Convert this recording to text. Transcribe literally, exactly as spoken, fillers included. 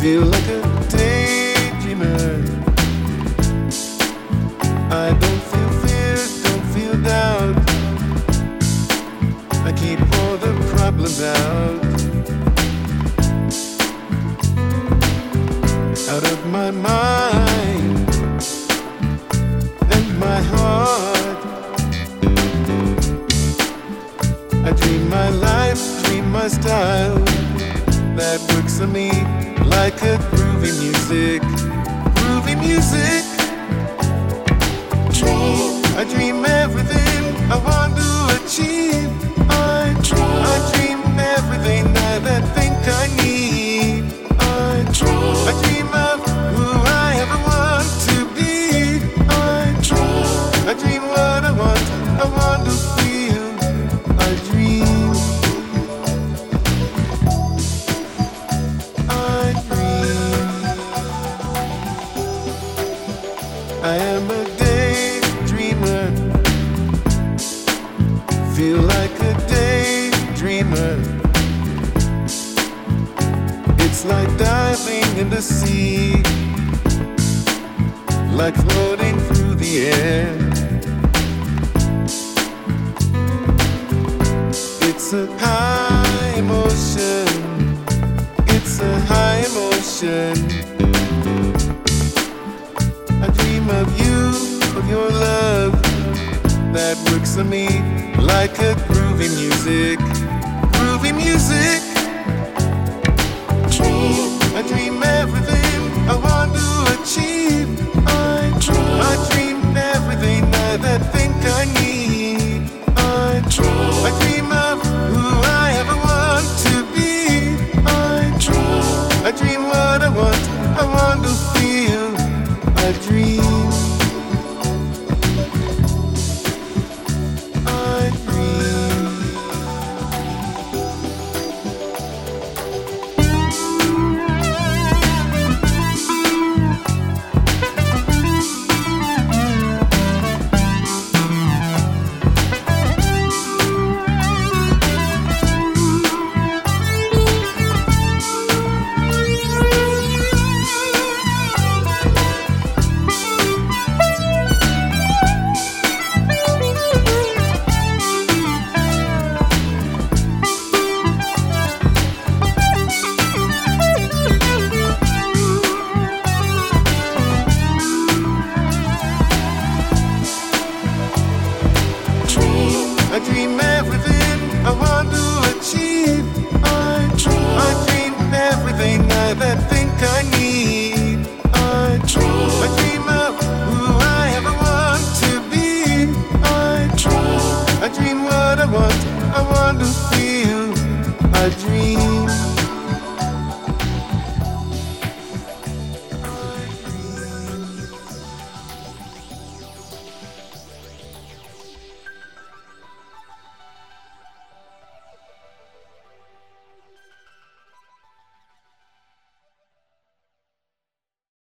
Feel like a daydreamer. I don't feel fear, don't feel doubt. I keep all the problems out, out of my mind and my heart. I dream my life, dream my style that works for me like a groovy music, groovy music. Dream. I dream everything I want to achieve. I dream, I dream everything that I think I need. I dream, I dream of who I ever want to be. I dream, I dream what I want, I want to feel. I dream, I dream. I am a daydreamer. Feel like a daydreamer. It's like diving in the sea, like floating through the air. It's a high emotion. It's a high emotion. I dream of you, of your love that works for me like a groovy music, groovy music.